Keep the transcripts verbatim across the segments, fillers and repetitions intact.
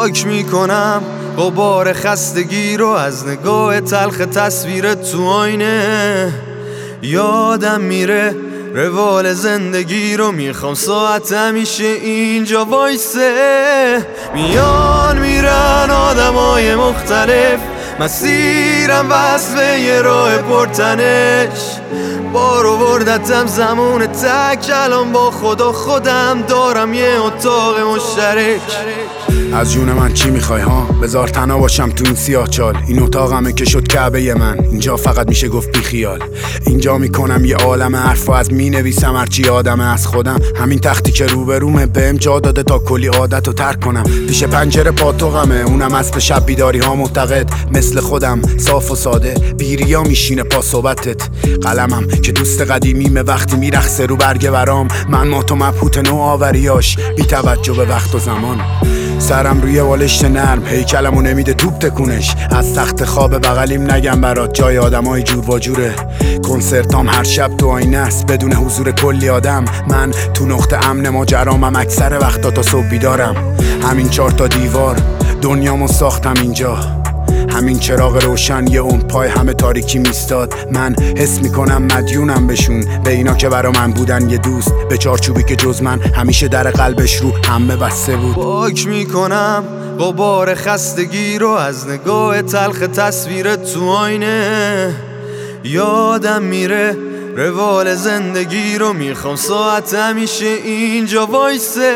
پاک میکنم غبار خستگی رو از نگاه تلخ تصویرت تو آینه. یادم میره روال زندگی رو، میخوام ساعت همیشه اینجا وایسه. میان میرن آدمای مختلف، مسیرم وصل به یه راه پرتنش. بارو بردتم زمون تک، الان با خدا خودم دارم یه اتاق مشترک. از جون من چی میخوای ها؟ بذار تنها باشم تو این سیاه چال. این اتاقمه که شد کعبه من، اینجا فقط میشه گفت بی خیال. اینجا میکنم یه عالم حرف و از مینویسم هرچی آدمه از خودم. همین تختی که روبرومه بهم جا داده تا کلی عادت رو ترک کنم. پیش پنجره پاتوقمه، اونم از به شب بیداری ها معتقد. مثل خودم صاف و ساده بیریا میشینه پا صحبتت. قلمم که دوست قدیمیمه وقتی میرخصه رو برگ برام. من ما تو مبهوت نوآوریاش بی توجه به وقت و زمان. سرم روی بالشت نرم، هیکلمو نمیده توپ تکونش. از تخت خواب بغلیم نگم برات، جای آدمای جور با جوره. کنسرتام هر شب تو آینه است بدون حضور کلی آدم. من تو نقطه امن ماجرامم، اکثر وقتا تا صبح بیدارم. همین چهار تا دیوار دنیامو ساختم اینجا، همین چراغ روشن یه اون پای همه تاریکی میستاد. من حس میکنم مدیونم بهشون، به اینا که برا من بودن یه دوست، به چارچوبی که جز من همیشه در قلبش رو همه بسته بود. پاک میکنم غبار خستگی رو از نگاه تلخ تصویرت تو آینه. یادم میره روال زندگی رو، میخوام ساعت همیشه اینجا وایسه.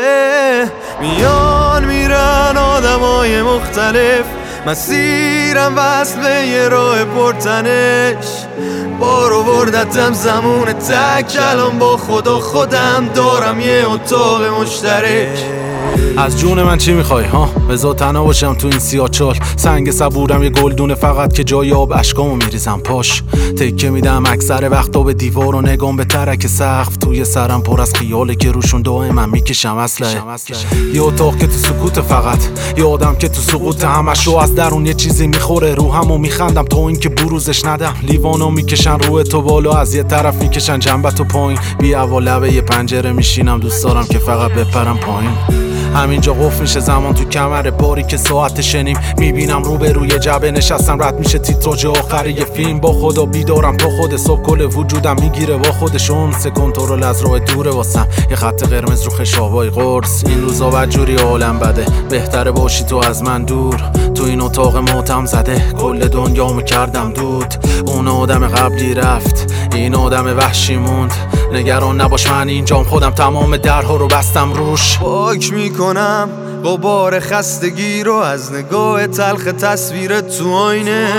میان میرن آدمای مختلف، مسیرم وصل به یه راه پرتنش. بارو بردتم زمون تک، الان با خدا خودم دارم یه اتاق مشترک. از جون من چی میخوای ها؟ بذار تنها باشم تو این سیاه چال. سنگ صبورم یه گلدونه فقط که جای آب اشکامو میریزم پاش. تکه میدم اکثر وقتا به دیوار و نگام به ترک سقف. توی سرم پر از خیاله که روشون دائما میکشم اسلحه. یه اتاق که تو سکوت فقط، یه آدم که تو سقوط همشو از درون یه چیزی میخوره روحمو. میخندم تا اینکه بروزش ندم. لیوانو میکشن روی تو بالا، از یه طرف میکشن جنبتو پایین. بیا و لبه یه پنجره میشینم، دوست دارم که فقط بپرم پایین. همینجا قفل میشه زمان تو کمر باری که ساعت شنیم. میبینم رو به روی جبه نشستم، رد میشه تیتراژ آخر یه فیلم. با خدا بیدارم تا خود صبح، کل وجودم میگیره با خودشون. سه کنترل از راه دوره واسم، یه خط قرمز رو خشابای قرص. این روزا بدجوری عالم بده، بهتره باشی تو از من دور. تو این اتاق ماتم زده، کل دنیامو کردم دود. اون آدم قبلی رفت، این آدم وحشی موند. نگران نباش من اینجام، خودم تمام درها رو بستم روش. پاک میکنم غبار خستگی رو از نگاه تلخ تصویرت تو آینه.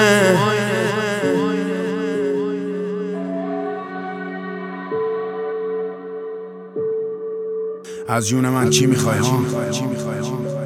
از جون من چی میخوای ها؟